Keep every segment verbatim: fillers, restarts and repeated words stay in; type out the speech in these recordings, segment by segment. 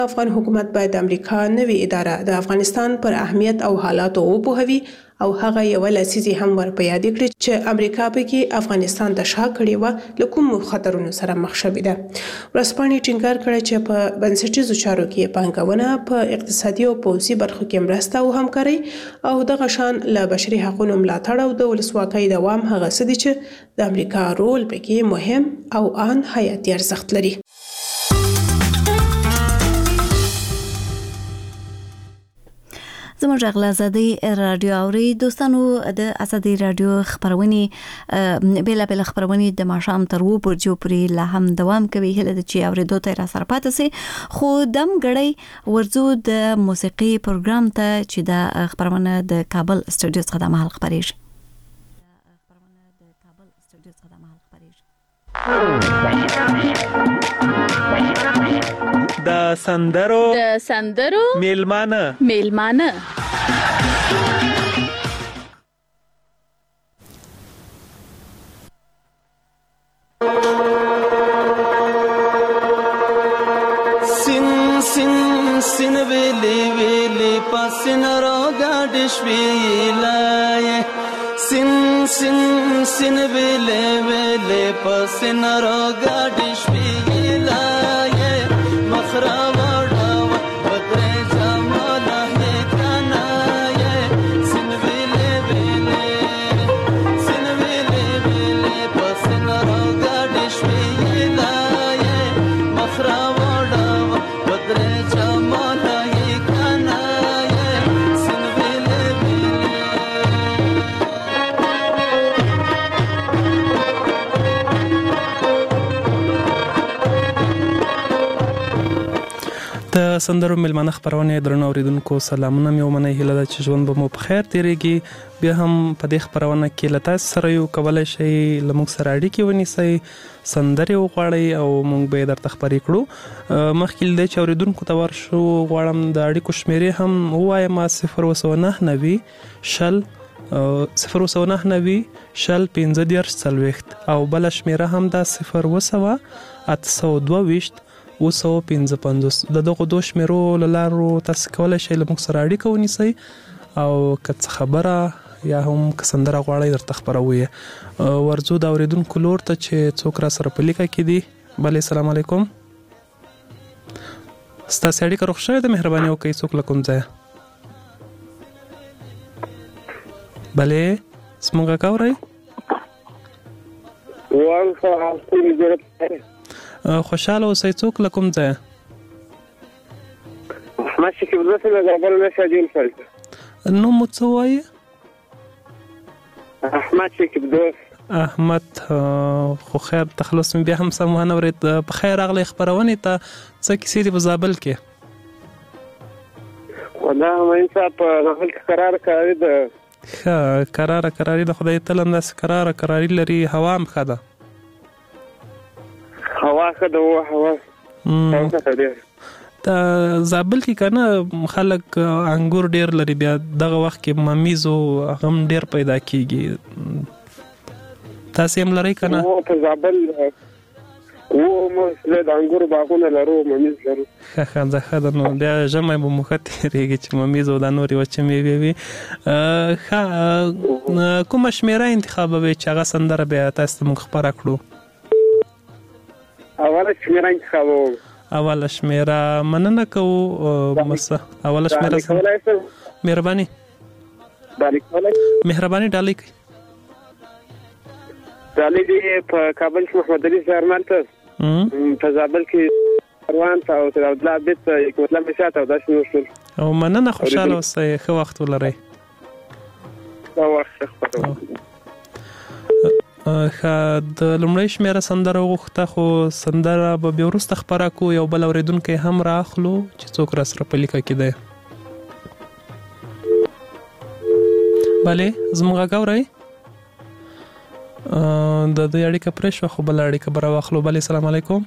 افغان حکومت باید د امریکا نوې اداره د افغانستان پر اهمیت او حالاتو وپوهوي او هغه یو لسیزه هم ور په یاد کړي چې امریکا پکې افغانستان ته شا کړی و له کوم خطرونو سره مخ شوې ده. ورځپاڼې ټینګار کړی چې په بنسټیزو چارو کې پانګونه په اقتصادي او پوځي برخو کې مرسته او همکاري او دغه شان له بشري حقوقو ملاتړ او د ولسواکۍ دوام هغه څه دي چې د امریکا رول پکې مهم او ان حیاتي ارزښت لري. زموږ غلا زدي رادیو اوري دوستانو د ازادي رادیو خبرونه بیل بیل خبرونه د ماشام تر و برجو پرې لا هم دوام کوي هله د چي اوري دوه تر سره پاتې سي خو دم غړی ورزو د موسیقي پروګرام ته چې د خبرونه د کابل سټوډیو څخه د محل خبرېږي د سندرو د سندرو میلمانه میلمانه سین سین سین ویلی ویلی پاسین را گاډش ویلای سین سین سین ویلی ویلی پاسین را گاډش ویلای مخرا وړا بدر جمال هي کنای سین ویلی ویلی سین ویلی ویلی پاسین را گاډش ویلای مخرا وړا بدر جمال هي کنای سین ویلی ویلی د سندرو میلمانه خبرونه درنو اوریدونکو سلامونه مې ومنه هیله ده چې ژوند به مو په خیر تیریږي. بیا هم په دې خبرونه کې له تاسو سره یو کولای شئ له موږ سره اړیکې ونیسئ سندرې وغواړئ او موږ به یې درته خبرې کړو. مخکې له دې چې اوریدونکو ته ورشو غواړم د اړیکو شمیرې هم ووایم صفر اووه نهه نوي شل صفر اووه نهه نوي شل پنځه دېرش څلوېښت او بله شمیره هم دا صفر اووه اته سوه دوه ویشت اوه سوه پنځه پنځوس. د دغو دوه شمیرو له لارو تاسو کولی شئ له موږ سره اړیکه ونیسئ او که څه خبره یا هم که سندره غواړئ درته خپروو یې. ورځو د اورېدونکو لور ته چې څوک را سره په لیکه کې دي. بلې سلام علیکم. ستاسې اړیکه روغ شوې ده؟ مهرباني وکړئ څوک له کوم ځایه. بلې زموږ غږ اورئ؟ خوشاله اوسئ څوک له کوم ځایه؟ احمد شکیب دوست له زابل نه شاجین فرض. نوم مو څه وایي؟ احمد شکیب دوست. احمد خو خیر تخلص مې بیا هم سم ونه اورېد. په خیر راغلی خپرونې ته. څه کیسې دي په زابل کې؟ والله معین صاحب په زابل کې قراره کراري ده. ښه قراره کراري ده. خدای تل هم داسې قراره کراري لري. هوا هم ښه ده. هوا ښه ده. و هوا ښه ده. د زابل کې کنه خلک انګور ډیر لري. بیا دغه وخت کې ممیز او غم ډیر پیدا کیږي. تاسو هم لرئ کنه؟ او په زابل و مو د انګور باغونه لرو ممیز لرو. ښه ښه ده ښه ده. نو بیا ژمی به مو ښه تېرېږي چې ممیز او دا نورې وچې میوې وي. ښه کومه شمېره انتخابوئ چې هغه سندره بیا تاسو ته موږ خپره کړو؟ اوله شمېره انتخابوم. اوله شمیره مننه کوو. مسه اوله شمیره مهرباني مهرباني ډالۍ کوي. ډالۍ دی په کابل کې محمد علي زرمل ته، په زابل کې روان ته او تر عبدالله عبید ته حکمتالله مشاته او داسې نور شول. او مننه خوشحاله اوسئ. ښه وخت ولرئ. ښه وخت ښه خپروم. ښه د لومړۍ شمیره سندره وغوښته خو سندره به بیا وروسته خپره کړو. یو بل اورېدونکی هم رااخلو چې څوک را سره په لیکه کې دی. بلې زموږ غږ اورئ؟ د دې اړیکه پرې شوه خو بله اړیکه به راواخلو. بلې سلام علیکم.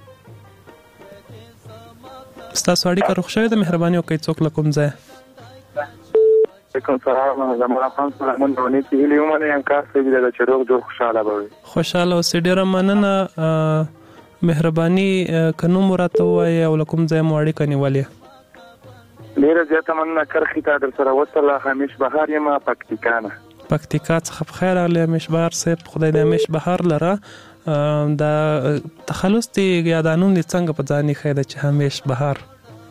ستاسو اړیکه روغ شوې ده؟ مهرباني وکړئ څوک له کوم ځایه؟ علیکم سلام. زما خپل سلامونه ونی چې لیومه یم کار څه دی چې روغ جوړ خوشاله به وي. خوشاله اوسئ. ډیره مننه. مهرباني کنو مرته وای او لکم ځای مو اړیکه نیولې؟ ډیره زیاته مننه. کرخې ته در سره وصله. همیش بهار یم پکتیکا نه. پکتیکا څخه په خیر راغلی همیش بهار صاحب. خدای دې همیش بهار لره. دا تخلص دی یا دا نوم دې څنګه په ځان ایښی ده چې همیش بهار؟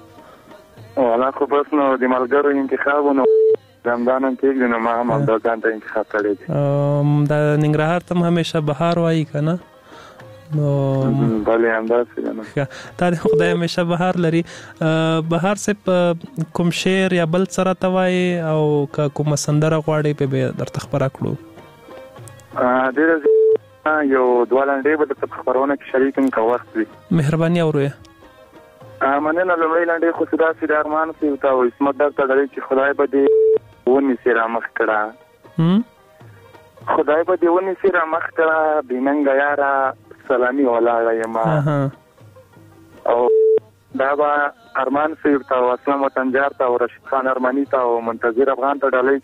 والا خو بس نو د ملګرو انتخابونو زمدانم کېږي نو ما هم همدا ځان ته انتخاب کړی دی. دا ننګرهار ته هم همیشه بهار وایي که نه؟ نو بلې همداسې ده نو. دا د خدای همیشه بهار لري. بهار صاحب کوم شعر یا بل څه راته وایي او که کومه سندره غواړئ پې به درته خپره کړو؟ ډېره یو دوه لنډۍ به درته په خپرونه کې شریک یم که وخت وي. مهرباني اورئ. مننه. لومړی لنډۍ خو داسې د ارمان صاحب ته او عصمت درته لري چې خدای به دې ونیسي رامخ کړه، خدای به دې ونیسي رامخ کړه، بې ننګه یاره سلامي ولاړه یم. او دا به ارمان صاحب ته او اسلام وطنجار ته او رشید خان ارماني ته او منتظر افغان ته ډالۍ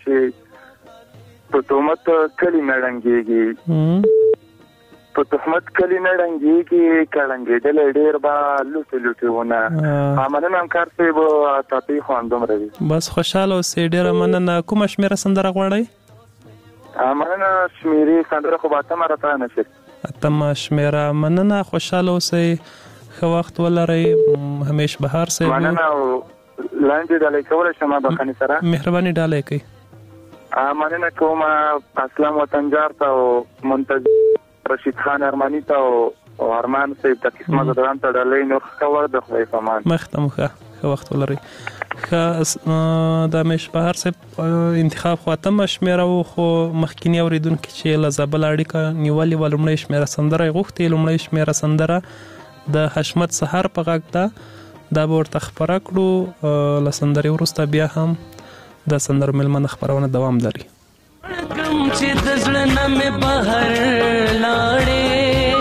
چې په تهمت کلي نه ړنګېږي، په تهمت کلي نه ړنګېږي، که ړنګېدلی ډېر به لوټې لوټې ونه. مننه همکار صاحب. تاپې خو همدومره وي. بس خوشحاله اوسئ. ډېره مننه. کومه شمېره سندره غواړئ؟ مننه. شمېرې سندره خو به اتمه راته نه شي. اتمه شمېره. مننه. خوشحاله اوسئ. ښه وخت ولرئ. همیش بهار صاحب. مننه. او لاندې ډالۍ کولی شم بخښنې سره؟ مهرباني ډالۍ کوئ. مننه کوم اسلام وطنجار ته او منتظر رشید خان ارمانی ته او ارمان صاحب ته قسمت دران ته ډالۍ نور ښه ور د خدای په امان. مخته مو ښه. ښه وخت ولرئ. ښه د همیش بهار صاحب انتخاب خو اتمه شمېره و، خو مخکیني اورېدونکي چې له زابل اړیکه نیولې وه لومړۍ شمېره سندره یې غوښتې. لومړۍ شمېره سندره د حشمت سهار په غږ ده. دا به ورته خپره کړو. له سندرې وروسته بیا هم د سندرو مېلمنه خپرونه دوام لري. کم چې د زړه نه مې بهر لاړې،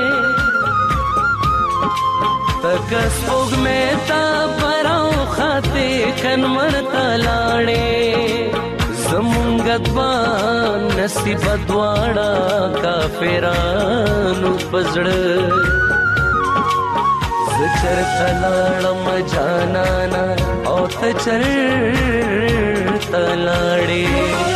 تکه سپوږمۍ ته براو خاطې کنمر ته لاړې، زمونږ دوه نصیبه دواړه کافرانو په زړه، زه چرته لاړم جانانه او ته چرته لاړې.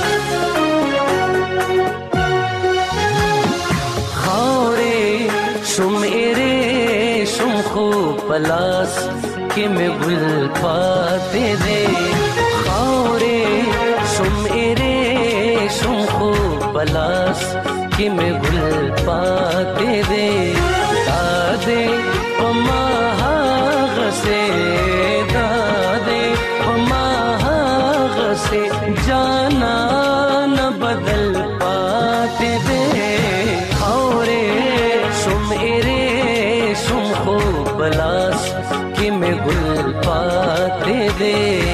شم ایرے شم خو پلاس کہ میں گل پاتے دے، خاورے شم ایرے شم خو پلاس کہ میں گل پاتے دے، دادے پما غسے دادے پما غسے جانا نہ بدل پاتے دے، خاورے شم ایرے شم خو پلاس کہ میں گل پاتے دے.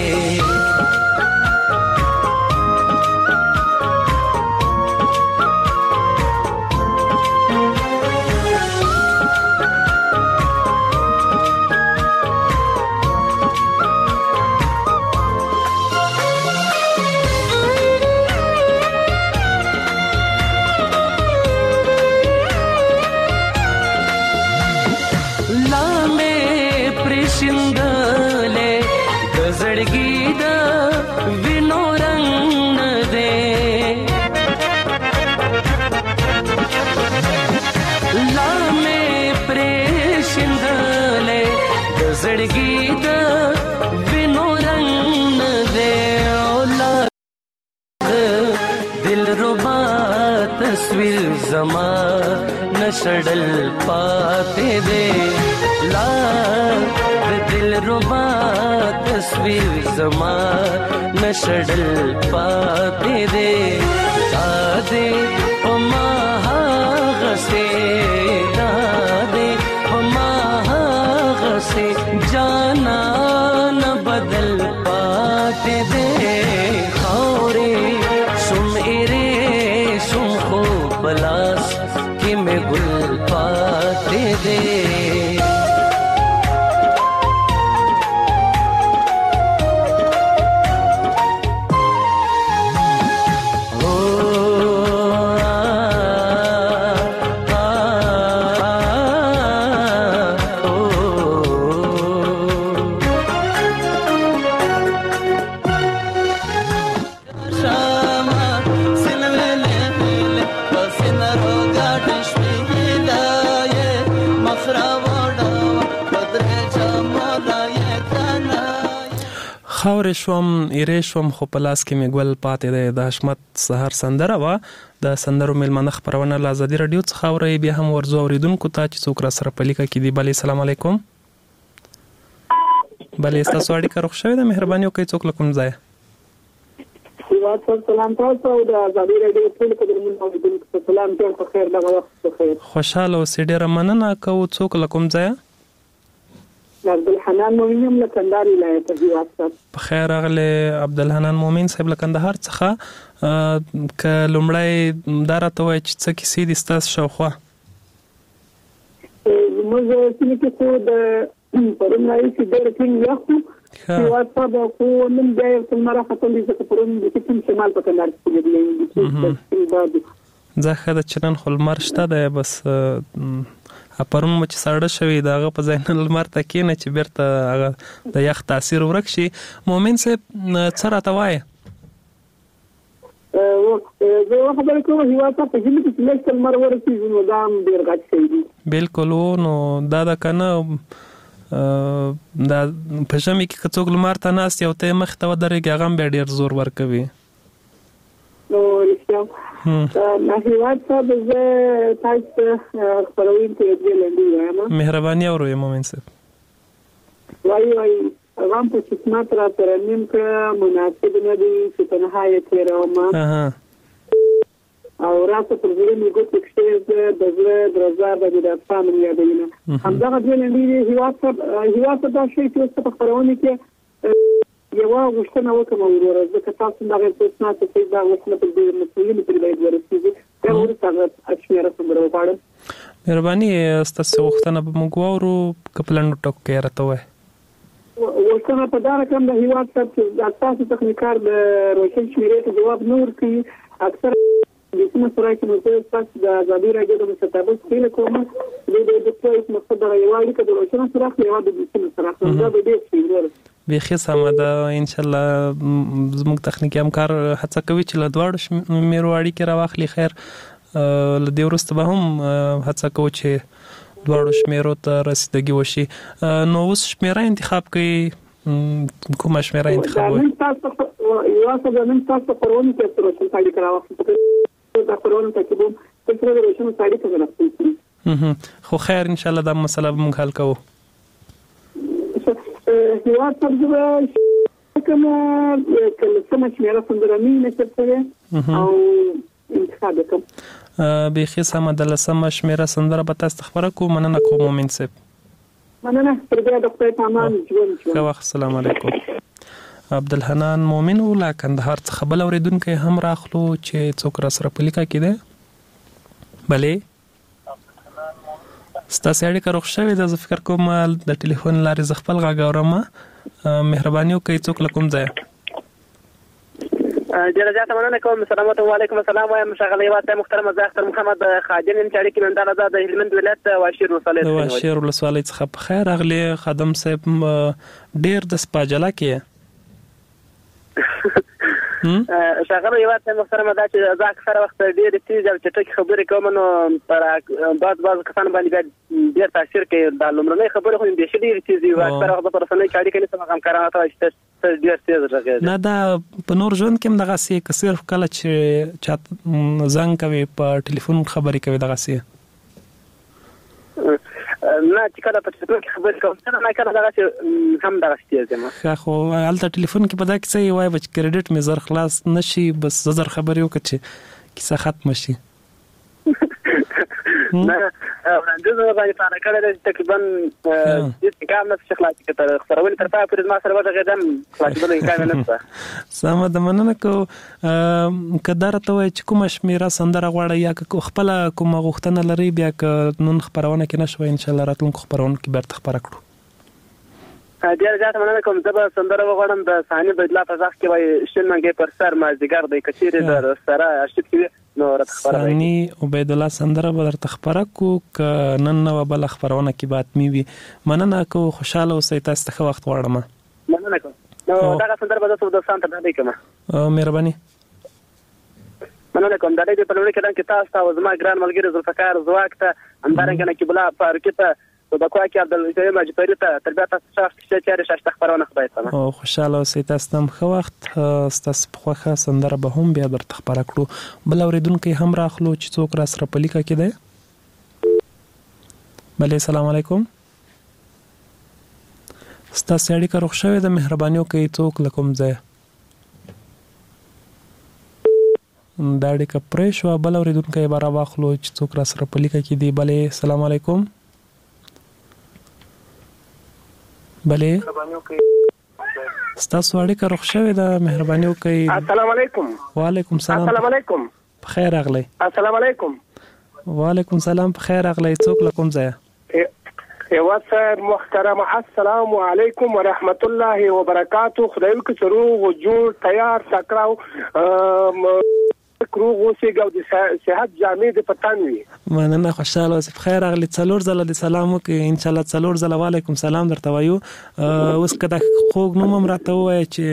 تصویر زما نشڑل پاتے دے، لا دل ربا تصویر زما نشڑل پاتے دے، دادے پما غسے دادے پما غسے جانا نہ بدل پاتے دے، خاورے شم ایرے شم خو پلاس کہ میں گل پاتے دے. خاورې شوم ایرې شوم خو په لاس کې مې ګل پاتې دی د حشمت سهار سندره وه د سندرو میلمانه خپرونه له ازادي راډیو څخه اورئ بیا هم ورځو اورېدونکو ته چې څوک راسره په لیکه کې دي. بلې سلام علیکم. بلې ستاسو اړیکه روغ شوې ده؟ مهرباني وکړئ څوک له کوم ځایه؟ سلام تاسو او د ازادي راډیو ټول قدرمن اوریدونکو ته سلام. ډېر په خیر دغه وخت په خیر. خوشاله اوسئ. ډېره مننه کوو. څوک له کوم ځایه؟ عبدالحنان مومن یم له کندهار ولایت څخه. په خیر راغلی عبدالحنان مومن صاحب له کندهار څخه. که لومړی دا راته وایي چې څه کیسې دي ستاسو شاوخوا؟ زموږ سیمې کې خو د پرون راهیسې ډېر ټینګ یخ و. هېواد صاحب خو نن بیا یو څه لمر راختلی ځکه پرون د کوم شمال په کندهار کې لیدلی ځه ښه ده چې نن خو لمر شته دی. بس پرون مو چې ساړه شوي د هغه په ځای نن لمر ته کښېنه چې بیرته هغه د یخ تاثیر ورک شي. مومن صاحب څه راته وایې؟ زه یوه خبره کوم، هېواد ته په ژمي کې چې لږ څه لمر ورسېږي نو دا هم ډېر غټ شی دی. بلکل و. نو دا ده که نه دا په ژمي کې که څوک لمر ته ناست یو ته یې مخې ته ودرېږي هغه هم بیا ډېر زور ورکوي. نو رښتیا هېواد صاحب زه تاسو ته خپروونکي یو دوې لنډۍ وایم. مهرباني اورو یې مومن صاحب. وایي وایي غم په قسمت را سره نیم کړه مناسب نه دی چې تنها یې تېرومه او راسه پر زړه مې ګوتې کښېږده د زړه درزا به دې د افسانو مې یادوینه. همدغه دوې لنډۍ دي. هېواد صاحب هېواد صاحب دا شی چې اوس په خپرونې کې یوه غوښتنه وکړم وروره ځکه تاسو دغه احساسات چې دا غوښتنه پر دې مسؤلینو پورې باید ورسېږي. بیا وروسته هغه شمېره خبره وغواړم. مهرباني ستاسو غوښتنه به موږ واورو که په لنډو ټکو کې یې راته ووایئ. غوښتنه په دا رقم د هېواد صاحب چې تاسو تخنیکار د روشن شمېرې ته ځواب نه ورکوي. اکثر د سیمه سره کې نو زه تاسو د ازادي راډیو د مشرتابه هیله کوم چې د دې مقصد دغه یوه اړیکه د روشن سره اخلي یوه د سیمه سره اخلي. دا به ډېر ښه وي. بیخي سمه ده. انشاءالله زموږ تخنیکي همکار هڅه کوي چې له دواړو شمېرو اړیکې راواخلي. خیر له دې وروسته به هم هڅه کوو چې دواړو شمېرو ته رسیدګي وشي. نو اوس شمېره انتخاب کوي، کومه شمېره انتخاب کوي؟ نن تاسو یوه څه نن تاسو په خپرونه کې روشن اړیکه راواخلئ. دا خپرونه تعقیبوم چې سره د روشن اړیکه راواخلئ. خو خیر انشاءالله دا مسله به موږ حل کوو. هېواد صاحب زه کومه کلسمه شمېره سندره مې نشر شوې او انتخاب یې کوم. بیخي سمه ده. لسمه شمېره سندره به تاسو ته خپره کوو. مننه کوم مومن صاحب. مننه. تر بیا د خدای په امان ژوند ژوند. ښه وخت. السلام علیکم. عبدالحنان مومن و له کندهار څخه. بل اورېدونکی هم راخلو چې څوک راسره په لیکه کې دی. بلې ستاسو اړیکه روغ شوې ده؟ زه فکر کوم د ټلیفون لارې زه خپل غږ اورم. مهرباني وکړئ څوک له کوم ځایه؟ ډېره زیاته مننه کوم. سلام علیکم. السلام وایم ښاغلی هېواد صاحب محترمه. زه اختر محمد خادم یم چې اړیکې مې همدغه ده د هلمند ولایت واشیر ولسوالۍ د واشیر ولسوالۍ څخه. په خیر راغلی خادم صاحب. ډېر د سپاجله کې ښاغلی هېواد صاحب محترمه دا چې زه اکثره وخت ډېرې تېزې او چټکې خبرې کوم نو پر بعض بعض کسانو باندې بیا ډېر تاثیر کوي. دا لومړنۍ خبرې خو بیخي ډېرې تېزې وي. اکثره وخت په رسنیو کې اړیکه نیسم هغه همکاران راته وایي چې ته ډېر تېز غږېږې. نه دا په نور ژوند کې هم دغسې که صرف کله چې چا زنګ کوي په ټلیفون خبرې کوي دغسې نه چې کله په ټلیفون کې خبرې کوم نه کله دغسې هم دغسې تېز یم. ښه خو هلته ټلیفون کې په دا کیسه یې وایي به چې کریډټ مې زر خلاص نه شي بس زه زر خبرې وکړه چې کیسه ختمه شي. نه وړاندیز باندې پاره کړی دی تقریبا هېڅ امکان نشته چې خلاص کړي. تر خپرونې تر پایه پورې زما سره وغږېدم خلاصېدلو امکان یې نشته. سمه ده. مننه کوو. که دا راته وایي چې کومه شمېره سندره غواړئ یا که خپله کومه غوښتنه لرئ بیا که نن خپرونه کې نه شوه انشاءالله راتلونکو خپرونو کې بیرته خپره کړو. ډېره زیاته مننه کوم. زه به سندره وغواړم د ثاني بدلا په غږ کې وایي شین منګی پر سر مازدیګر دی که چیرې در سره ارشیف کې وي نو راته خپره وایي. ثاني عبیدالله سندره به درته خپره کړو. که نن نه وه بله خپرونه کې به حتمي وي. مننه کوو. خوشحاله اوسئ. تاسو ته ښه وخت غواړم. مننه کوم. نو دغه سندره به زه دوستانو ته ډالۍ کوم. مهرباني. مننه کوم. ډالۍ دې په لومړي قدم کې تاسو ته او زما ګران ملګري ذوالفقار ځواک ته همدارنګه نقیب الله فاروقي ته د کوه کې عبدالوهاب مجبری ته تربیت تاسو چې چیرې شاشته خبرونه خدای ته او خوشاله اوسئ. تاسو ته ښه وخت. ستاسو په خوښه سندره به هم بیا درته خبره کړو. بل اورېدونکی هم راخلو چې څوک را سره په لیکه کې دی. بله سلام علیکم. ستاسو اړیکه روغ شوې ده، مهرباني وکړئ څوک له کوم ځایه. دا اړیکه پرې شوه. بل اورېدونکی به راواخلو چې څوک را سره په لیکه کې دی. بلې سلام علیکم. بلې ستاسو اړیکه روغ شوې ده، مهرباني وکړئ. السلام علیکم. وعلیکم سلام. السلام علیکم. بخیر راغلی. السلام علیکم. وعلیکم سلام. بخیر راغلی. څوک له کوم ځایه؟ ایوه صاحب محترم، السلام علیکم ورحمت الله وبرکاتو. خدای وکړي چې روغ او جوړ تیار تکړه روغ اوسئ او د صحت جامې د پتان وي. مننه، خوشاله اوسئ. بخیر راغلی. څلور ځله د سلام وکړئ ان شاء الله. څلور ځله وعلیکم سلام درته وایو. اوس که د خوږ نوم هم راته ووایه چې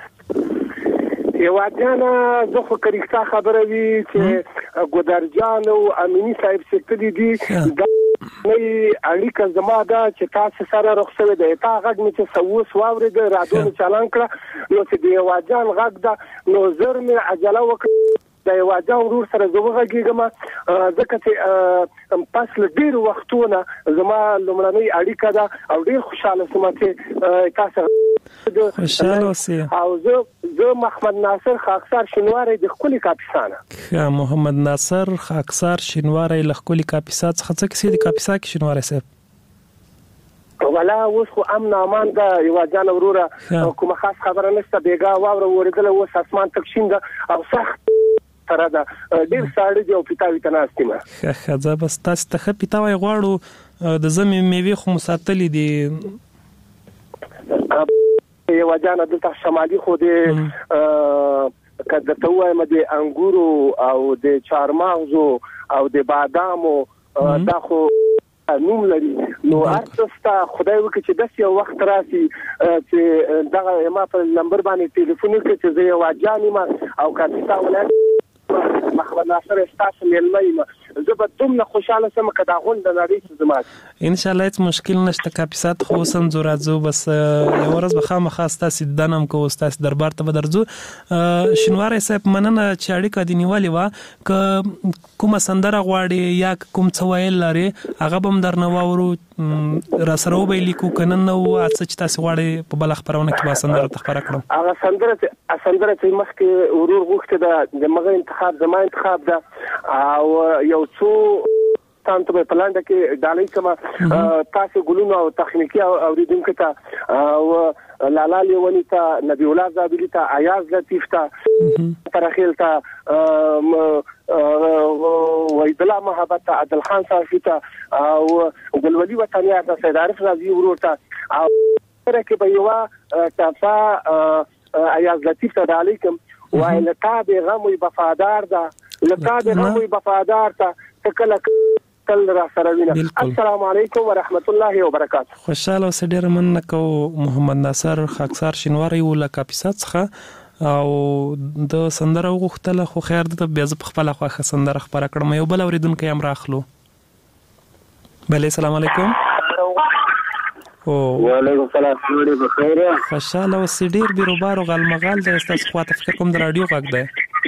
یوه جانه زه خو که رښتا خبره وي چې ګودرجان او امیني صاحب چې تلي دي دا اړیکه زما ده چې تاسو سره رخ شوې ده. تا غږ مې چې اوس واورېده، راډیو مې چالان کړه، نو چې د یوه جان غږ ده نو زر مې عجله وکړه د یوه جان ورور سره زه وغږېږم، ځکه چې پس له ډېرو وختونه زما لومړنۍ اړیکه ده او ډېر خوشحاله شوم چې تاسو خوشحاله اوسئ. او زه زه محمد ناصر خاکسار شینواری د ښکلي کاپیسا نه. ښه، محمد ناصر خاکسار شینواری له ښکلي کاپیسا څخه. څه کیسې د کاپیسا کې شینواری صاحب؟ ولا اوس خو امن امان ده یوه جانه وروره، کومه خاص خبره نشته. بیګا واوره ورېدله، اوس اسمان تک شین ده او سخت سره ده، ډېر ساړه دي او پیتاوي ته ناست یم. ښه ښه، زه بس تاسو ته ښه پیتاوی غواړو. د ژمي میوې خو مو ساتلې دي یوه جانه دلته شمالي خو د که درته ووایم د انګورو او د چهارمغزو او د بادامو دا خو نوم لري. نو هر څه ستا خدای وکړي چې داسې یو وخت راسي چې دغه ما په نمبر باندې ټلیفون وکړي چې زه یوه جان یم او کاپیسا ولایت محمد ناصر ستاسو مېلمه یم، زه به دومره خوشحاله شم که دا غونډه نړۍ چې زما انشاءالله هېڅ مشکل نشته. کاپیسا ته خو اوس هم ځو راځو، بس یوه ورځ به خامخا ستاسې دیدن هم کوو، ستاسې دربار ته به درځو. شینواری صاحب مننه چې اړیکه دې نیولې وه. که کومه سندره غواړې یا کوم څه ویل لرې هغه به هم درنه واورو، را سره وبه یې لیکو، که نن نه و څه چې تاسې غواړئ په بله خپرونه کې به سندره ته خپره کړم. هغه سندره چې سندره چې مخکې ورور غوښتې ده د مغه انتخاب زما انتخاب ده او یو څو تاسو په پلانډه کې ډالۍ کوم تاسو ګلونو او تخنیکی اوریدونکو ته او لالا لیونی ته نبی الله زابلی ته ایاز لطیف ته ترخیل ته وحید الله محبت ته عادل خان صافی ته او ګلولي وطنیار ته سید عارف رضی ورور ته او سره کې به یو تاسو ایاز لطیف ته ډالۍ کوم وای لکه پیغام وي وفادار ده، لکه پیغام وي وفادار ته تکل تل را سره وینه. السلام علیکم ورحمت الله وبرکاته. خوشاله اوسئ. ډېره مننه کوو. محمد ناصر خاکسار شینواری و له کاپیسا څخه او د سندره وغوښتله، خو خیر ده بیا زه په خپله خوښه سندره خپره کړم. یو بل اورېدونکی هم راخلو. بلې سلام علیکم. وعلیکم السلام. بخیر خوشاله اوسئ. ډېر بیروبار او غالمغال دی ستاسو خواته، فکر کوم د راډیو غږ دی.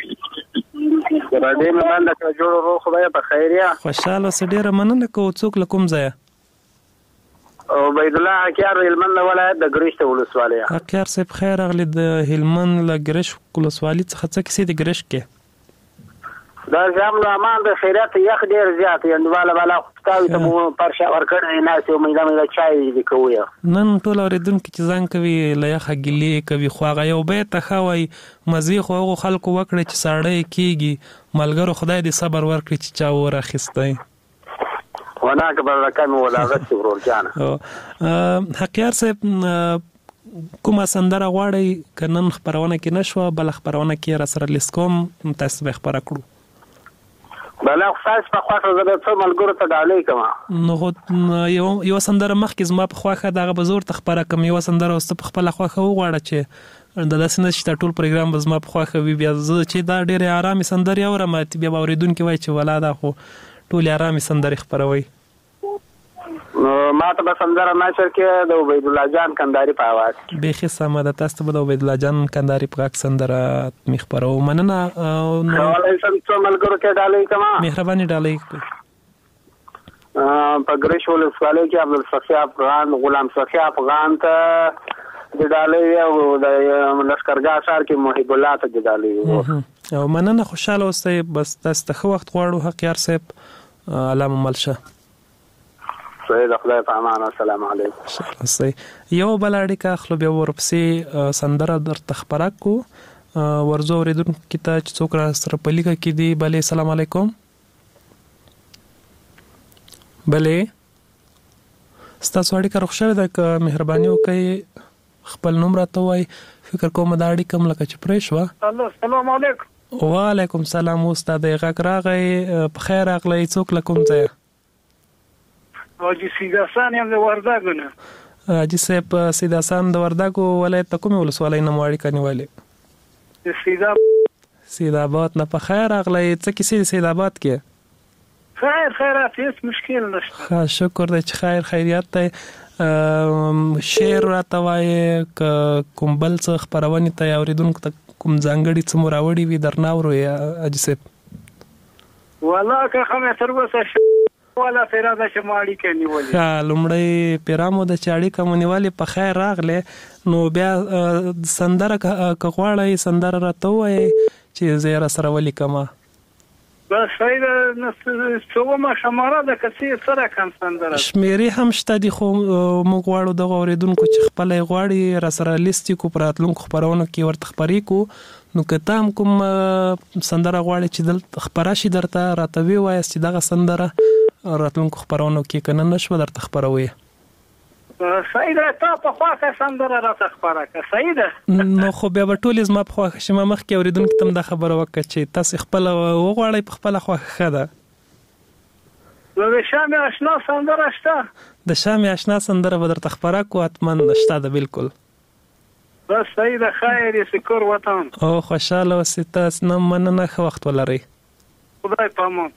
راډیو مې باندې کړه جوړ ورو خدای په خیر یا خوشاله اوسئ. ډېره مننه کوو. څوک له کوم ځایه؟ عبید الله حکیار هلمند ولایت د ګرشت ولسوالۍ. حکیار صاحب خیر راغلی. د هلمند له ګرشت ولسوالۍ څخه څه کیسې د ګرشت کې؟ دا زموږ امان د خیرات یخ ډیر زیات یند والا والا خدای ته مو پرشا ورکړ نه چې مې دا مې چای دې کوی. نن ټول اوریدونکو چې ځان کوي له یخه ګلې کوي، خو هغه یو به ته خوي مزي خو هغه خلکو وکړي چې ساړی کیږي. ملګرو خدای دې صبر ورکړي چې چا ورخستای. ونه کبر رقم ولا غت ورور جان. حقیار صاحب کومه سندره غواړي؟ کنن خبرونه کې نشو بل خبرونه کې را سره لیسکوم تاسو به خبره کړو. بل خاص په خواخه زده څو ملګرو ته ډالۍ کوم. نو یو یو سندره مخکې زما په خواخه دغه بزور ته خبره کوم. یو سندره واست په خپل خواخه وغواړه چې د داسې نشته ټول پروګرام زما په خواخه وي. بیا زه چې دا ډېر آرامي سندره اورم بیا اوریدونکو وای چې ولا دا خو ټول آرامي سندره خبروي. ما ته به سندره نشر کې د عبید الله جان کندهاري په आवाज به سمه ده تاسو به د عبید الله جان کندهاري په غږ سندره مخبرو مننه کولای شم څو ملګرو کې ډالۍ کما مهرباني ډالۍ په ګریش ولسوالۍ کې عبدالصفی افغان غلام صفی افغان ته د ډالۍ او د لشکرګاه ښار کې محب الله ته د ډالۍ او مننه خوشاله اوسئ بس تاسو ته وخت غواړو حقیار صاحب علامه ملشه سید خدای په امان السلام علیکم یو بل اړیکه خپل بیا ورپسې سندره در تخبره کو ورزو اوریدونکو کې ته چې څوک را سره پلیکه کې دی بلې السلام علیکم بلې ستاسو اړیکه روښه ده که مهرباني وکړئ خپل نوم راته وای فکر کوم دا اړیکه هم لکه چې پرې شوه السلام علیکم وعلیکم سلام استاد غږ راغی په خیر راغلی څوک له کوم ځایه حاجی سیداسان یم د وردګو نه حاجي صاحب سیداسان د وردګو ولایت ته کومې ولسوالۍ نه مو اړیکه نیولې د سیدا سیدآباد نه په خیر راغلی څه کیسې د سیدآباد کې خیر خیرات هیڅ مشکل نشته ښه شکر دی چې خیر خیریت دی شعر راته وایې که کوم بل څه خپرونې ته یا اورېدونکو ته کوم ځانګړي څه مو راوړي وي درنه اورو یا حاجي صاحب والله که خو مې تر اوسه والا پیرا د شمالي کې نیولې ها لومړی پیرامو د چاړي کومنیوالي په خیر راغله نو بیا سندره که غواړی سندره راته وایي چې زه را سره ولیکم بس فایده څو ما شماره د کسي سره کم سندره شمیرې هم شته دي خو موږ غواړو د اوریدونکو چې خپل غواړي را سره لیست کو پراتلونکو خبرونو کې ورته خبرې کو نو که تام کوم سندره غواړي چې دل خبره شي درته راته وی وایي چې دغه سندره راتلونکو خبرونو کې کنه نشو درته خبروي سیده تا په خواکه سندره راته خبره که سیده نو خو بیا به ټولې زما په خواکه شي ما مخکې اورېدونکي ته هم دا خبره وکړه چې تاسې خپله وغواړئ په خپله خواکه ښه ده نو د شامې اشنا سندره شته د شامې اشنا سندره به درته خبره کړو حتما شته ده بالکل بس سیده خیر یې سکور وطن او خوشحاله اوسئ تاسو نه مننه ښه وخت ولرئ خدای په امان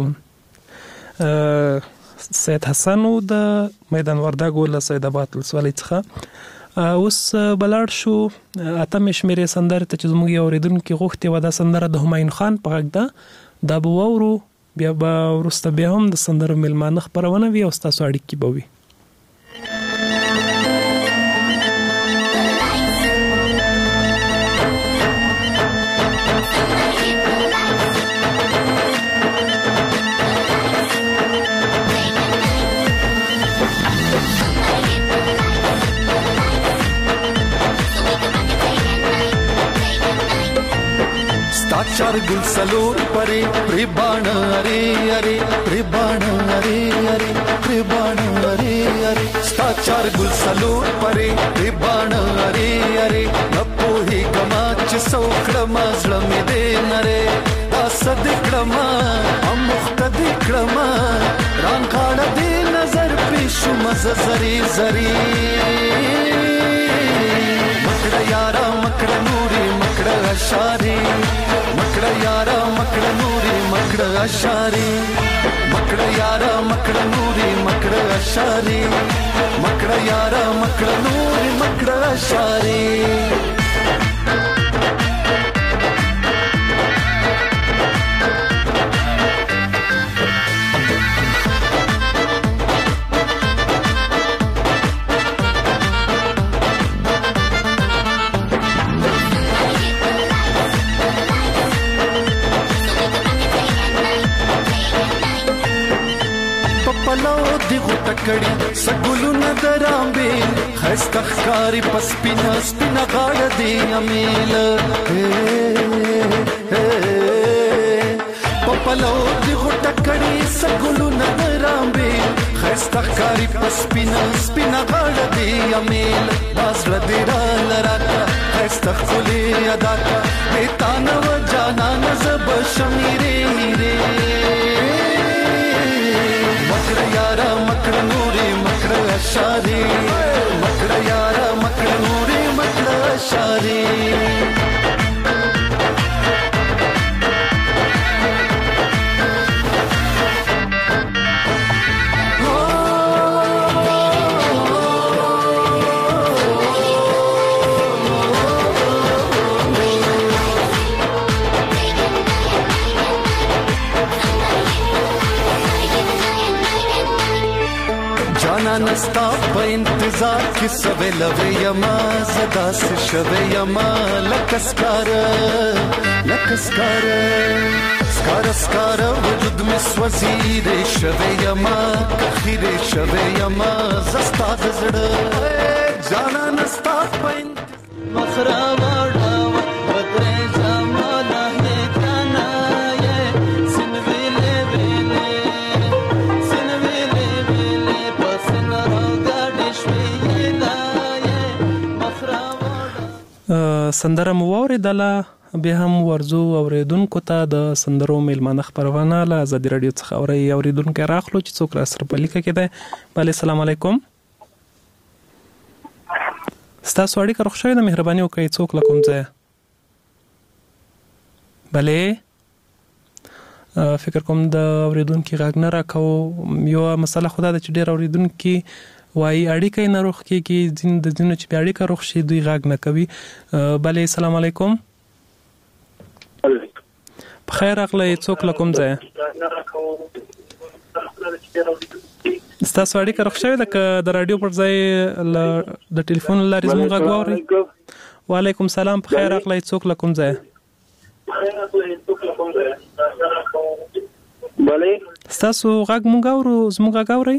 سید حسن د میدان وردګو له سیدآباد ولسوالۍ څخه اوس بلاړ شو اتم شمیرې سندرې ته چې زموږ یو اورېدونکي غوښتې وه دا سندره د همایون خان په غږ ده دا به واورو بیا به وروسته بیا هم د سندرو میلمانه خپرونه وي او ستاسو اړیکې به وي चार गुल सलोर परे प्रिबाण अरे अरे प्रिबाण अरे अरे प्रिबाण अरे अरे स्ता चार गुल सलोर परे प्रिबाण अरे अरे नपो ही गमाच सौकड़मा जलमे दे नरे दासद क्रमा हम मुख्तद क्रमा रांखाड़ दे नजर पेशु मज जरी जरी मकड़ा यारा मकड़ा नूरी मकड़ा अशारी मकड़ा यारा मकड़ा नूरी मकड़ा अशारी मकड़ा यारा मकड़ा नूरी मकड़ा अशारी मकड़ा यारा मकड़ा नूरी मकड़ा अशारी کړي سګلو ندرامبه خسته ښکاری پسپینا سپینا غاړه دی امیل پپلو دی غټ کړي سګلو ندرامبه خسته ښکاری پسپینا سپینا غاړه دی امیل باز ردی را لراکا خسته خولي ادا کا بیتانو جانا نزب شمیرې مکڑ یارا مکڑ نوری مکڑ اشاری مکڑ یارا مکڑ نوری مکڑ اشاری جانان ستا په انتظار کې سوي لوي یما زدا سے شوي یما لکسکار لکسکار سکار سکار وجود می سوزیر شوي یما خیر شوي یما زستا زړه جانان ستا په مخرا وړا بدرې زمانہ هي کنا یې سن ویلې ویلې سن ویلې ویلې پسن راګډ شوي دا یې مخرا وړا سندره مو اوریدله بیا هم ورزو اوریدونکو ته د سندرو میلمانه خبرونه له ازادي رادیو څخه اوري اوریدونکو راخلو چې څوک را سره په لیکه کې ده. بله السلام علیکم. ستاسو اړیکه روغ شوې ده؟ مهرباني وکړئ څوک له کوم ځایه؟ بله فکر کوم د اوریدونکي غږ نه راکوو. یوه مسله خو دا ده چې ډېر اوریدونکي وایي اړیکه یې نه روغ کېږي، ځینې د ځینو چې بیا اړیکه روغ شي دوی غږ نه کوي. بله السلام علیکم. په خیر راغلی څوک له کوم ځایه؟ ستاسو اړیکه روغ شوې ده که د راډیو پر ځای د ټلیفون له لارې زموږ غږ واورئ؟ وعلیکم سلام. په خیر راغلی څوک له کوم ځایه؟ ستاسو غږ موږ اورو، زموږ غږ اورئ؟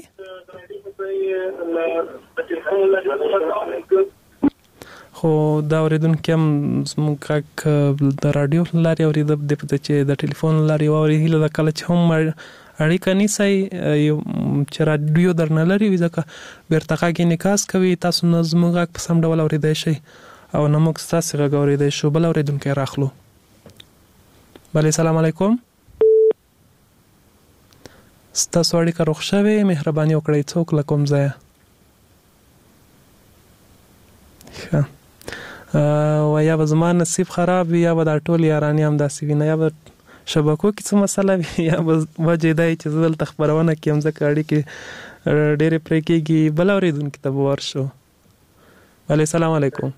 خو دا اوریدونکي هم زموږ غږ د راډیو له لارې اوري، د دې پته چې د ټلیفون له لارې واوري. هیله ده کله چې هم اړیکه نیسئ چې راډیو درنه لري وي، ځکه بیرته غږ انعکاس کوي، تاسو نه زموږ غږ په سم ډول اورېدی شئ او نه موږ ستاسې غږ اورېدی شو. بل اورېدونکی راخلو. بله السلام علیکم. ستاسو اړیکه روغ شوې، مهرباني وکړئ څوک له کوم ځایه؟ ښه و یا به زما نصیب خراب وي یا به دا ټول یارانې هم داسې وي، نه یا به شبکو کې څه مسله وي یا به وجه دا چې زه دلته خپرونه کړم ځکه اړیکې ډېرې پرې کېږي. بل اورېدونکي ته به ورشو. بله السلام علیکم.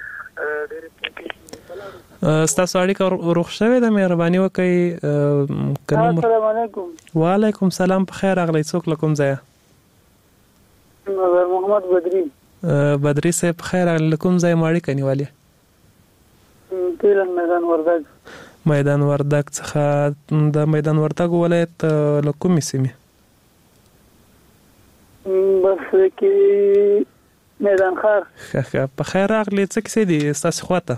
ستاسو اړیکه روغ شوې ده؟ مهرباني وکړئ. السلام علیکم. وعلیکم سلام. په خیر راغلی څوک له کوم ځایه؟ محمد بدري. بدري صاحب په خیر راغلی. له کوم ځای مو اړیکه نیولې؟ پیلن میدان وردګ. میدان وردګ څخه. د میدان وردګ ولایت له کومې سیمې؟ بس کې میدان ښار. ښه ښه په خیر راغلی. څه کیسې دي ستاسې خواته؟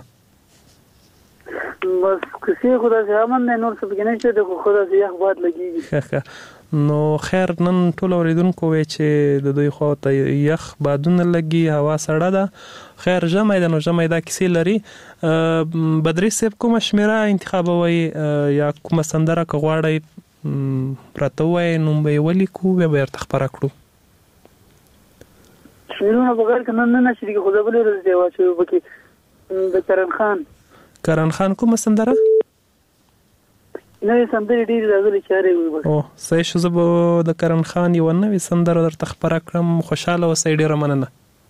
بس کسی خدا سے امن نه نور څه پکې نشته، د خدا سے یخ باد لګیږي. ښه ښه نو خیر نن ټول اوریدونکو وی چې د دوی خواته یخ بادونه لګي، هوا سړه ده. خیر ژمی ده نو ژمی دا کیسې لري. بدري صاحب کومه شمیره انتخابوئ یا کومه سندره که غواړئ راته ووایئ نوم به یې ولیکو بیا به یې ورته خپره کړو. شمیرونه په غیر کې نن نه نشي خو زه بلې ورځ دی واچوي پکې د کرن خان. کرن خان کومه سندره؟ نوې سندرې ډېرې راغلي چارې وي. او صحیح شو. زه به د کرن خان یوه نوې سندره درته خپره کړم. خوشحاله اوسئ. ډېره مننه.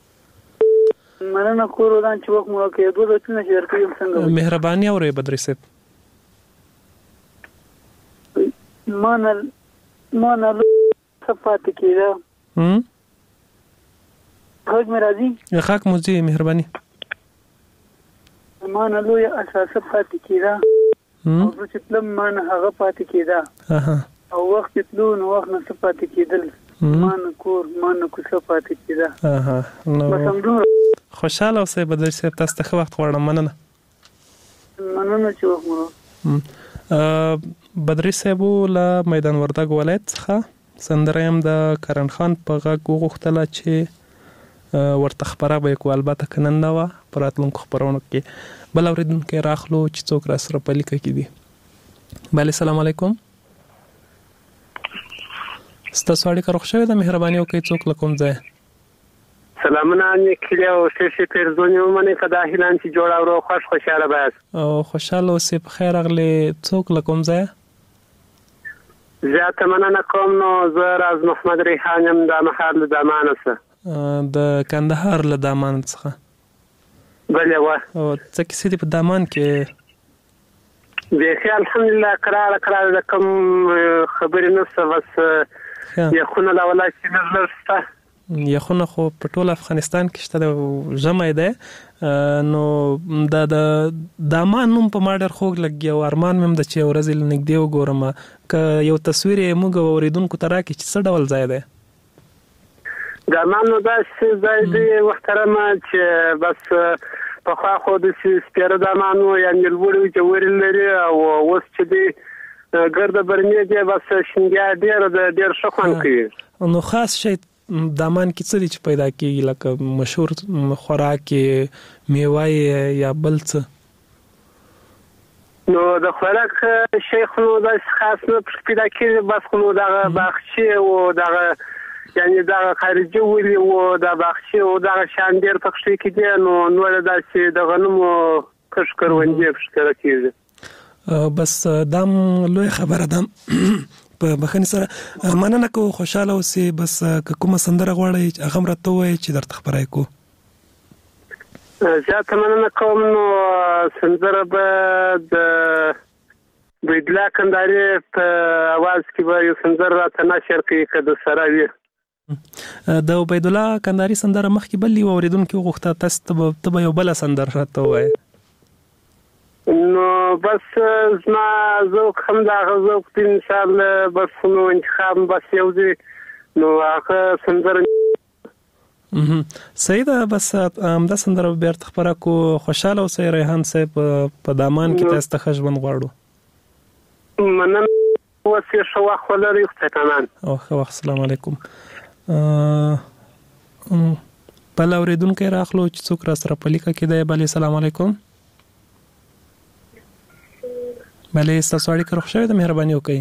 مننه کور ودان چې وخت مو راکړې. دوه بیتونه چې درکوي څنګه وي؟ مهرباني اورئ بدري صاحب. ما نه ما نه څه پاتې کېده. غږ مې راځي؟ غږ مو ځي. مهرباني. ما نه لویه اساسه پاتې کېده او زه چې تلم ما نه هغه پاتې کېده او وخت چې تلو نو وخت نه څه پاتې کېدل. ما نه کور ما نه کوڅه پاتې کېده. بس همدومره. خوشحاله اوسئ بدري صاحب. تاسو ته ښه وخت غواړم. مننه. مننه چې وخت مو بدري صاحب له میدان وردګ ولایت څخه سندره هم د کرن خان په غږ وغوښتله چې ورته خپره به یې کړو. البته که نن نه وه په راتلونکو خپرونو کې. بل اورېدونکی راخلو چې څوک را سره په لیکه کې دي. بله السلام علیکم. ستاسو اړیکه روغ شوې ده؟ مهرباني وکړئ څوک له کوم ځایه؟ سلامونه نیکلي او ښې پیرزونې ومنئ که دا هیلان چې جوړ او روغ خوش خوشحاله باید. او خوشحاله اوسئ. په خیر راغلې څوک له کوم ځایه؟ زیاته مننه کوم. نو زه راز محمد ریحان یم دا مهال له دامانه څه د کندهار له دامان څخه. بله وه. او څه کیسې دي په دامان کې؟ بیخي الحمدلله کراره کراره د کوم خبرې نشته، بس یخونه له ولا چې لږ لږ شته. یخونه خو په ټول افغانستان کې شته د ژمی دی نو دا د د امان نوم په ما ډېر خوږ لګي او ارمان مې هم ده چې یو ورځ یې نږدې وګورم که یو تصویر یې موږ اورېدونکو ته راکړي چې څه ډول ځای دی د امان نو داسې ځای دی محترمه چې بس پخوا خو داسې سپېره د امان و یعنې لوړې ژورې لري او اوس چې دی ګرده برنې دی بس شینګیا ډېره ده ډېر ښه خوند کوي نو خاص شی د امان کې څه دي چې پیدا کېږي لکه مشهور خوراک یې میوه یې یا بل څه نو د خوراک شی خو نو داسې خاص نه پیدا کېږي بس خو نو دغه باغچې و دغه یعنې دغه خارجي ولي و د باغچې و دغه شیان ډېر پکښې کې دي نو نور داسې د غنمو کښت کروندې پکښې کرل کېږي بس دا هم لویه خبره ده په بخښنې سره مننه کوو خوشحاله اوسئ بس که کومه سندره غواړئ هغه هم راته ووایئ چې درته خپره یې کړو زیاته مننه کوم نو سندره به د بریدلا کندهاري په اواز کې به یو سندره راته نشر کړي که د سره وي د عبیدالله کندهاري سندره مخکې بل یو اورېدونکي وغوښته تاسو ته به یو بله سندره راته ووایئ نو بس زما ذوق هم د هغه ذوق دی انشاءالله بس نو انتخاب بس یو دی نو هغه سندره صحیح ده بس همدا سندره به بیرته خپره کړو خوشحاله اوسئ ریحان صاحب په دامان کې تاسو ته ښه ژوند غواړو مننه اوس یې ښه وخت ولرئ خدای پامان او ښه وخت السلام علیکم بل اورېدونکی راخلو چې څوک را سره په لیکه کې دی بلې سلام علیکم بلې ستاسو اړیکه روغ شوې ده مهرباني وکړئ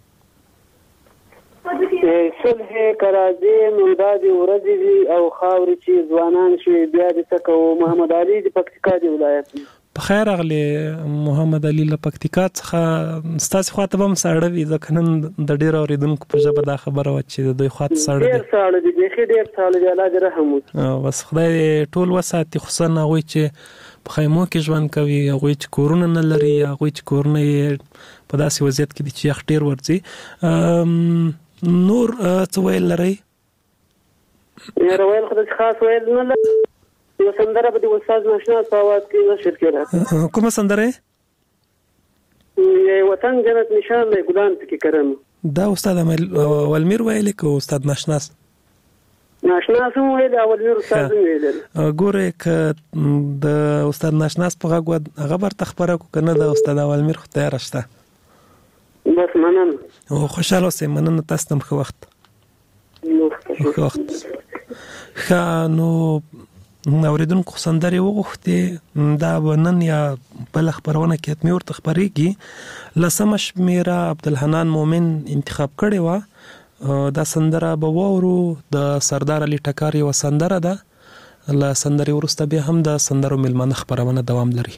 صلح که راځې نو دا دې ورځې دي او خاورې چې ځوانان شي بیا دې څه کوو محمد علي د پکتیکا د ولایت په خیر راغلی محمد علي له پکتیکا څخه ستاسې خوا ته به هم ساړه وي ځکه نن د ډېرو اورېدونکو په ژبه دا خبره وه چې د دوی خوا ته ساړه ډېر ساړه دي بیخي ډېر ساړه دي الله دې رحم وکړي بس خدای ټول وساتي خصوصا هغوی چې په خیمو کې ژوند کوي هغوی چې کورونه نه لري هغوی چې کورونه یې په داسې وضعیت کې دي چې یخ ډېر ورځي نور څه ویل لرئ یاره ویل خو داسې خاص ویل نه لرم یو سندره به د استاد ناشناس په اواز کې نشر کړه کومه سندره یې وطن جنت نشان دی ګلان پکې کرم دا استاد ولمیر ویلې که استاد ناشناس ناشناس هم ویل او ولمیر استاد هم ویل ګوره که د استاد ناشناس په غږ هغه برته خپره کړو که نه د استاد ولمیر خو تیاره شته بس مننه او خوشحاله اوسئ مننه تاسو ته هم ښه وخت ښه وخت ښه نو اورېدونکو سندرې وغوښتې دا به نن یا بله خپرونه کې حتمي ورته خپرېږي لسمه شمېره عبدالحنان مومن انتخاب کړې وه دا سندره به واورو د سردار علي ټکار یوه سندره ده له سندرې وروسته بیا هم د سندرو میلمانه خپرونه دوام لري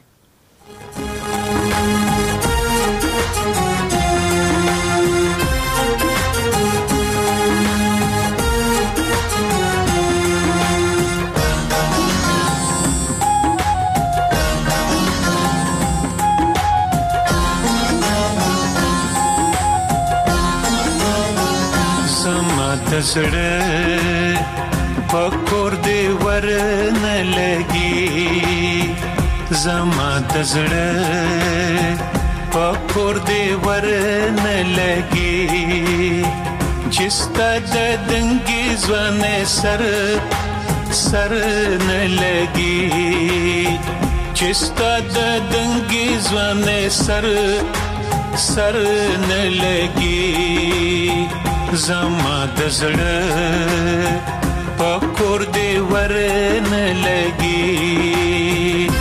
زړه پکور دی ورنه لګي زما د زړه پکور دی ورنه لګي چستا د دنګي ځوانه سر سر نه لګي چستا د دنګي ځوانه سر سر نه لګي زما د زړه پکور دی ورنه لګي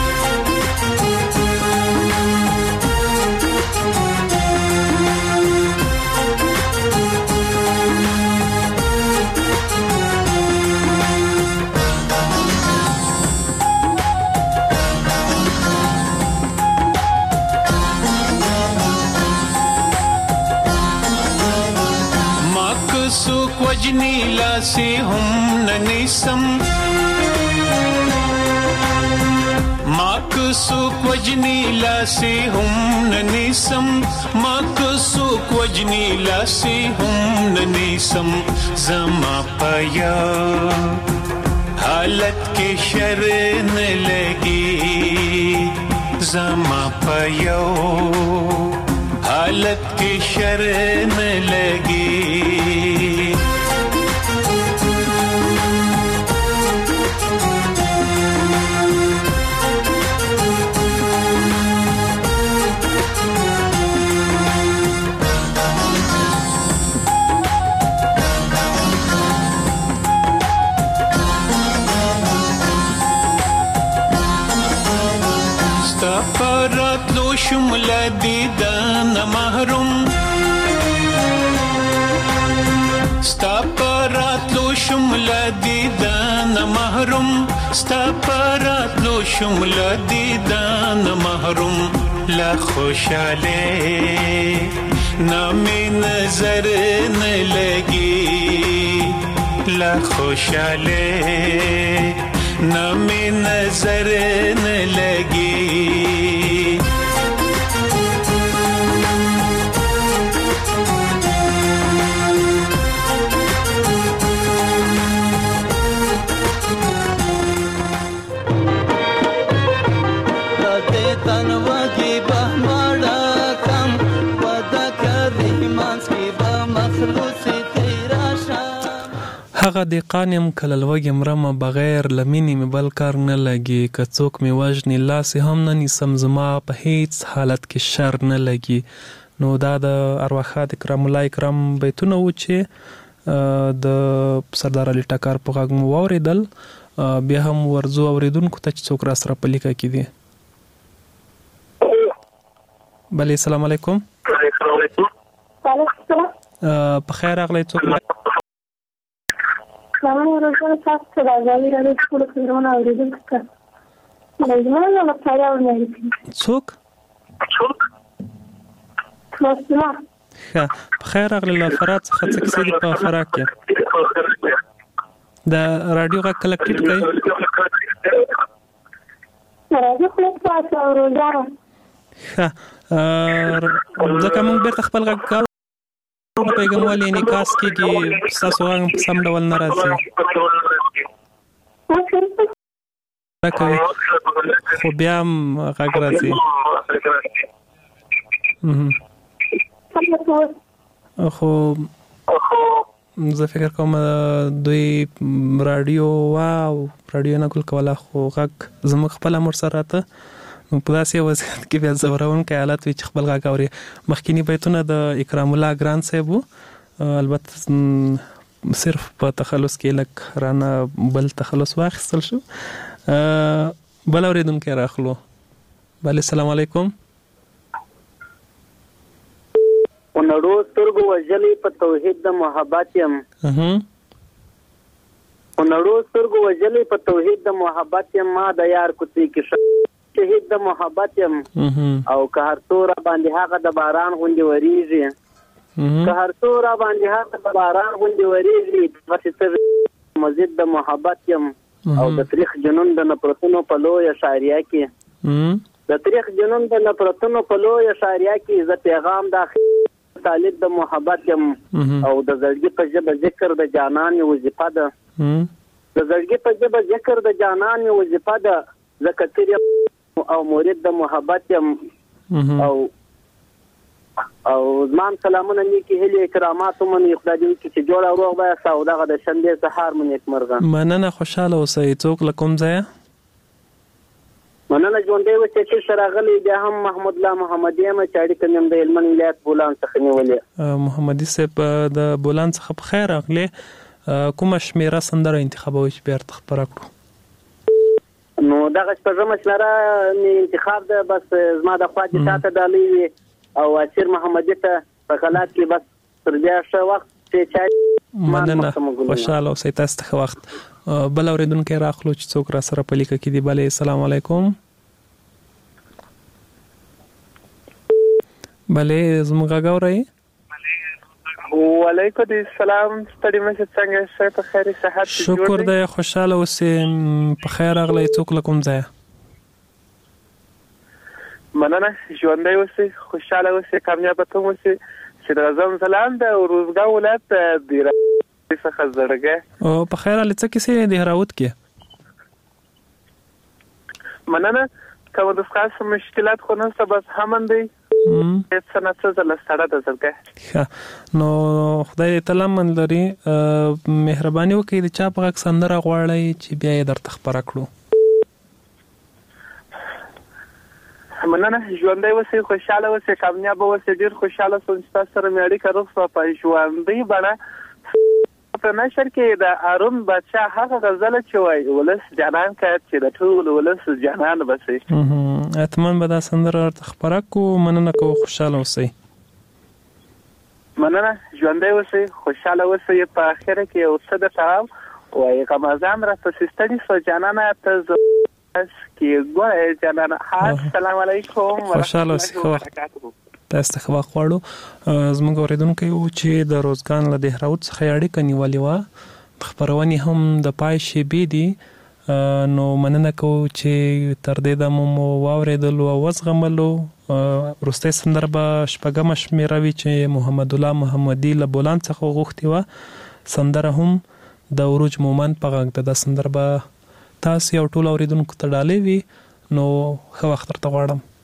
وجنی لاسی هم ننیسم ماک سوک وجنی لاسی هم ننیسم ما که سوک وجنی لاسی هم ننیسم زما پایا حالت کی شرن لگی زما پایا حالت کی شرن لگی شمل دیدن محروم ستا پراتلو شمل دیدن محروم ستا پراتلو شمل دیدن محروم لا خوشاله نامی نظر نلگی لا خوشاله نامی نظر نلگی هغه د قانم کللوګ مرمه بغیر لمینی می بل کار نه لګي که څوک می وژني لاس هم نه نیسم زما په هیڅ حالت کې شر نه لګي. نو دا د ارواښاد کرام الله کرام بیتونه و چې د سردار علي ټکر په غږ مو واوریدل. بیا هم ورزو اوریدونکو ته چې څوک را سره په لیکه کې دي. بله السلام علیکم. وعلیکم السلام. په خیر راغلی. څوک سلام ورحمت تاسو ته راځي راځي ټول خبرونه اوریدونکو ته لازمه نه لپاره ورنه څوک څوک مسلمان ښه په خیر راغلی. له فرات څخه څه کیسې دي په فرات کې؟ د رادیو غږ کله ټیټ کړئ. رادیو خپل تاسو اورئ. ښه ځکه موږ بیرته خپل غږ کوو پیغام والی نکاس کېږي ستاسو غږ سم ډول نه راځي خو بیا هم غږ راځي. خو زه فکر کوم دوی رادیو واو رادیو نه ګل کوله خو غږ زموږ خپل امر سره راته نو په داسې وضعیت کې بیا زورونکی حالت وي چې خپل غږ اوري. مخکینی بیتونه د اکرام الله ګران صاحب و، البته صرف په تخلص کې لک رانه بل تخلص واخیستل شو. بل اوریدونکی راخلو. بله السلام علیکم. ونړو سترګو وژلې په توحید د محبت یم ونړو سترګو وژلې په توحید د محبت یم ما د یار کوڅې کې شهید د محبت یم او که هر څو را باندې هغه د باران غوندې وریږي که هر څو را باندې هغه د باران غوندې وریږي غسې مزید د محبت یم او د تاریخ جنون د نفرتونو په لویه شاعریه کې د تاریخ جنون د نفرتونو په لویه شاعریه کې زه پیغام داخل طالب د محبت یم او د زړګي په ژبه ذکر د جانان وظیفه ده د زړګي په ژبه ذکر د جانان وظیفه ده زکتیر او مرید د محبت یم او او زمان سلامونه نیکی هلی اکرامات من خدای دې چې جوړ او روغ به سوداغه د شنبه سحر من یک مرغه مننه خوشاله اوسئ. څوک لکم ځای مننه ژوندې و چې سره غلي بیا هم محمود الله محمدي ما چاړي کنم د هلمند ولایت بولان څخه نیولې. محمدي صاحب د بولان څخه په خیر راغلی. کومه شمیره سندره انتخابوي چې بیا خبره کړو؟ نو دغه شپږم شمیره انتخاب ده بس زما د خوا دي تاسو دالي او اسیر محمدي ته په خلاص کې بس تر بیا ښه وخت چې چای مننه خوشاله اوسئ. تاسو ته وخت. بل اوریدونکي راخلو چې څوک را سره په لیکه کې دی. بله السلام علیکم. بله زموږ غږ اورئ؟ وعلیکم السلام. ستړي مشه څنګه شئ؟ په خیر صحت شکر دی خوشاله اوسئ. په خیر راغلی. څوک له کوم ځایه؟ مننه ژوندی اوسئ خوشحاله اوسئ کامیابه هم اوسئ چې د غزم ځلاند او روزګان ولایت د هراود څخه زړګی او په خیر علي څه کیسې د هراود کې مننه کوم د خاص مشکلات خو نشته بس همن دی هیڅ نه څه زله ستړه ده زړګی نو خدای تعالی من لري مهرباني وکړئ د چا په غږ سندره غواړئ چې بیا یې درته خپره کړو مننه ژوندی اوسئ خوشحاله اوسئ کامیابه اوسئ ډېر خوشحاله شوم چې تاسو سره مې اړیکه روغ شوه په ژوندۍ بڼه په نشر کې د هارون بادشاه هغه غزله چې وایي ولس جانان که چې د ټول ولس جانان به شي حتما به دا سندره ورته خپره کړو مننه کوو خوشحاله اوسئ مننه ژوندی اوسئ خوشحاله اوسئ په اخره کې یو څه درته وایي غمازان راپسې ستړي شوه جانانه ته زه کې ګوره جانانه السلام علیکم خوشحاله اوسئ تاسو ته ښه وخت غواړو زموږ اورېدونکی وو چې د روزګان له د هراود څخه یې اړیکه نیولې وه خپرونې هم د پای شیبې دي نو مننه کوو چې تر دې دمه مو واورېدلو او وزغملو وروستی سندره به شپږمه شمېره وي چې محمد الله محمدي له بولان څخه وغوښتې وه سندره هم د عروج مومند په غږ ده دا سندره به تاسې او ټولو اورېدونکو ته ډالۍ وي نو ښه وخت درته غواړم